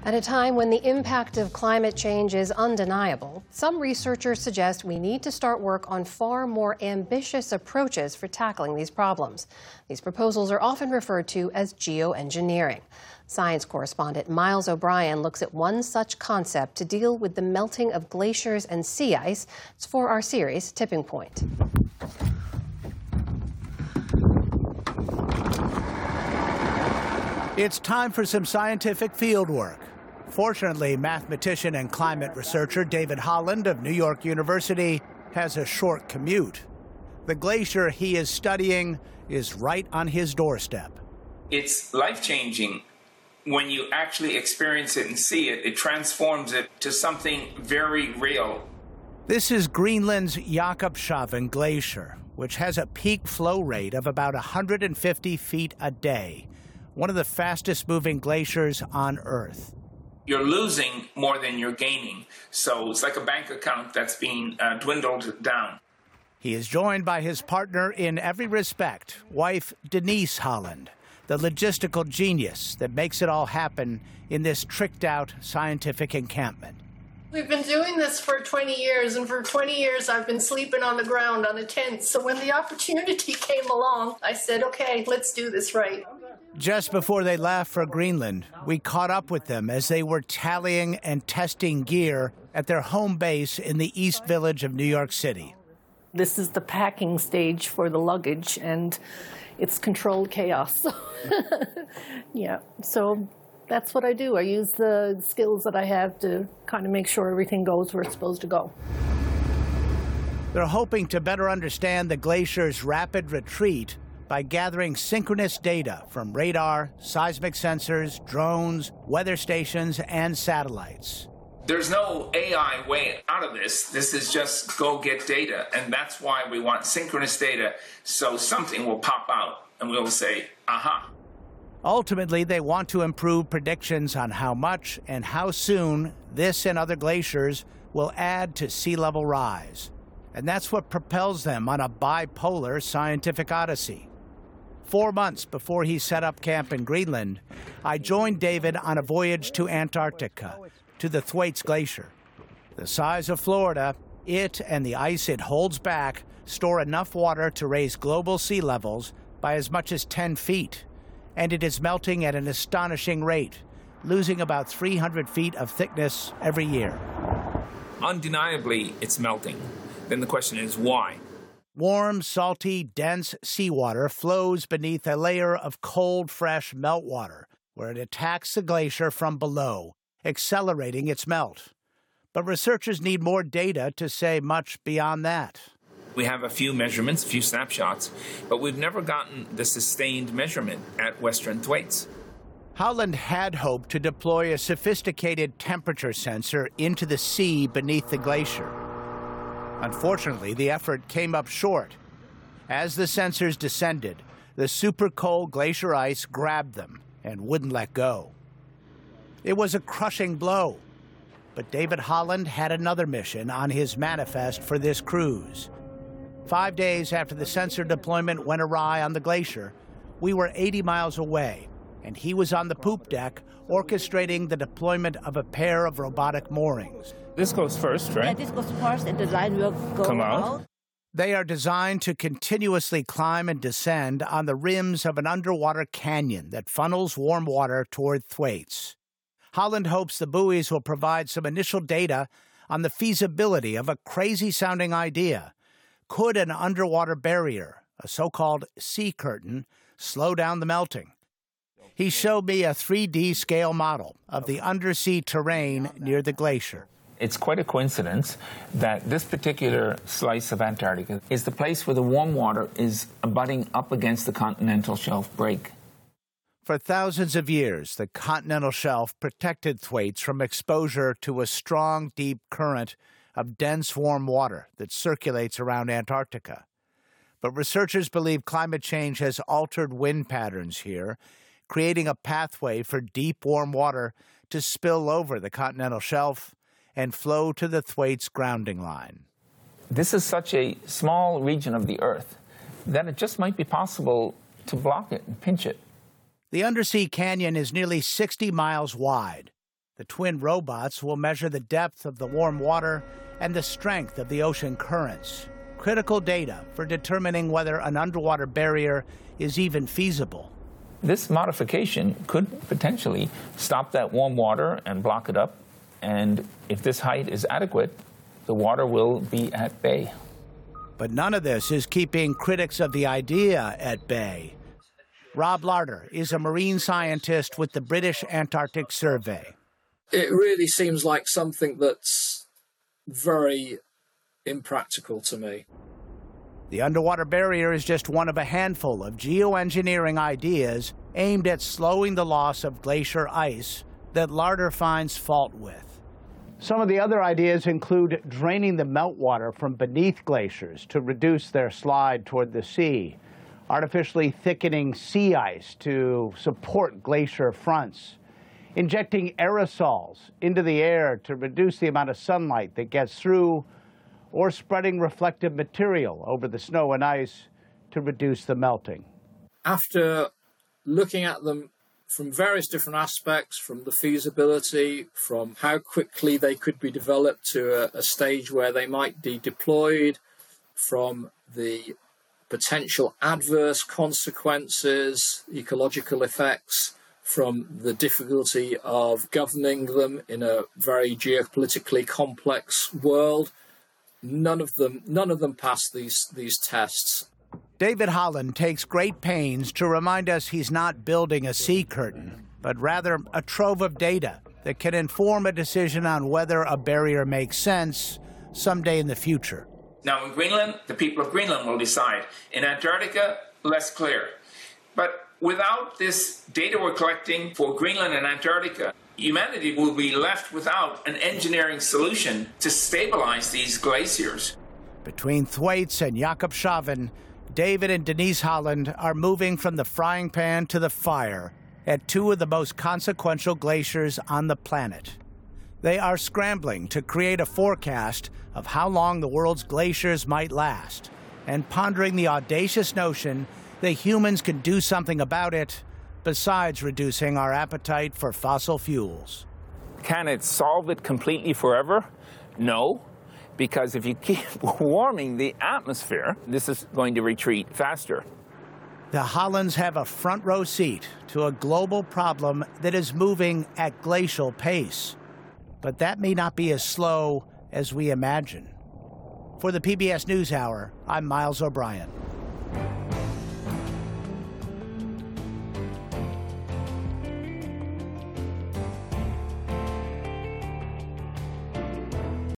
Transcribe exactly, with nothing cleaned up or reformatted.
At a time when the impact of climate change is undeniable, some researchers suggest we need to start work on far more ambitious approaches for tackling these problems. These proposals are often referred to as geoengineering. Science correspondent Miles O'Brien looks at one such concept to deal with the melting of glaciers and sea ice. It's for our series, Tipping Point. It's time for some scientific field work. Fortunately, mathematician and climate researcher David Holland of New York University has a short commute. The glacier he is studying is right on his doorstep. It's life-changing. When you actually experience it and see it, it transforms it to something very real. This is Greenland's Jakobshavn Glacier, which has a peak flow rate of about one hundred fifty feet a day, one of the fastest moving glaciers on Earth. You're losing more than you're gaining, so it's like a bank account that's being uh, dwindled down. He is joined by his partner in every respect, wife Denise Holland, the logistical genius that makes it all happen in this tricked-out scientific encampment. We've been doing this for twenty years, and for twenty years I've been sleeping on the ground on a tent. So when the opportunity came along, I said, okay, let's do this right. Just before they left for Greenland, we caught up with them as they were tallying and testing gear at their home base in the East Village of New York City. This is the packing stage for the luggage, and it's controlled chaos. Yeah, so that's what I do. I use the skills that I have to kind of make sure everything goes where it's supposed to go. They're hoping to better understand the glacier's rapid retreat by gathering synchronous data from radar, seismic sensors, drones, weather stations, and satellites. There's no A I way out of this. This is just go get data, and that's why we want synchronous data, so something will pop out, and we'll say, aha. Ultimately, they want to improve predictions on how much and how soon this and other glaciers will add to sea level rise. And that's what propels them on a bipolar scientific odyssey. Four months before he set up camp in Greenland, I joined David on a voyage to Antarctica, to the Thwaites Glacier. The size of Florida, it and the ice it holds back store enough water to raise global sea levels by as much as ten feet. And it is melting at an astonishing rate, losing about three hundred feet of thickness every year. Undeniably, it's melting. Then the question is, why? Warm, salty, dense seawater flows beneath a layer of cold, fresh meltwater, where it attacks the glacier from below, accelerating its melt. But researchers need more data to say much beyond that. We have a few measurements, a few snapshots, but we've never gotten the sustained measurement at Western Thwaites. Holland had hoped to deploy a sophisticated temperature sensor into the sea beneath the glacier. Unfortunately, the effort came up short. As the sensors descended, the super cold glacier ice grabbed them and wouldn't let go. It was a crushing blow. But David Holland had another mission on his manifest for this cruise. Five days after the sensor deployment went awry on the glacier, we were eighty miles away, and he was on the poop deck orchestrating the deployment of a pair of robotic moorings. This goes first, right? Yeah, this goes first, and the line will go Come out. out. They are designed to continuously climb and descend on the rims of an underwater canyon that funnels warm water toward Thwaites. Holland hopes the buoys will provide some initial data on the feasibility of a crazy-sounding idea. Could an underwater barrier, a so-called sea curtain, slow down the melting? He showed me a three D scale model of the undersea terrain near the glacier. It's quite a coincidence that this particular slice of Antarctica is the place where the warm water is abutting up against the continental shelf break. For thousands of years, the continental shelf protected Thwaites from exposure to a strong, deep current of dense, warm water that circulates around Antarctica. But researchers believe climate change has altered wind patterns here, creating a pathway for deep, warm water to spill over the continental shelf and flow to the Thwaites grounding line. This is such a small region of the Earth that it just might be possible to block it and pinch it. The undersea canyon is nearly sixty miles wide. The twin robots will measure the depth of the warm water and the strength of the ocean currents, critical data for determining whether an underwater barrier is even feasible. This modification could potentially stop that warm water and block it up, and if this height is adequate, the water will be at bay. But none of this is keeping critics of the idea at bay. Rob Larter is a marine scientist with the British Antarctic Survey. It really seems like something that's very impractical to me. The underwater barrier is just one of a handful of geoengineering ideas aimed at slowing the loss of glacier ice that Larter finds fault with. Some of the other ideas include draining the meltwater from beneath glaciers to reduce their slide toward the sea, artificially thickening sea ice to support glacier fronts, injecting aerosols into the air to reduce the amount of sunlight that gets through, or spreading reflective material over the snow and ice to reduce the melting. After looking at them from various different aspects, from the feasibility, from how quickly they could be developed to a, a stage where they might be deployed, from the potential adverse consequences, ecological effects, from the difficulty of governing them in a very geopolitically complex world, none of them, none of them pass these, these tests. David Holland takes great pains to remind us he's not building a sea curtain, but rather a trove of data that can inform a decision on whether a barrier makes sense someday in the future. Now, in Greenland, the people of Greenland will decide. In Antarctica, less clear. But without this data we're collecting for Greenland and Antarctica, humanity will be left without an engineering solution to stabilize these glaciers. Between Thwaites and Jakobshavn, David and Denise Holland are moving from the frying pan to the fire at two of the most consequential glaciers on the planet. They are scrambling to create a forecast of how long the world's glaciers might last, and pondering the audacious notion that humans can do something about it besides reducing our appetite for fossil fuels. Can it solve it completely forever? No. Because if you keep warming the atmosphere, this is going to retreat faster. The Hollands have a front row seat to a global problem that is moving at glacial pace. But that may not be as slow as we imagine. For the P B S NewsHour, I'm Miles O'Brien.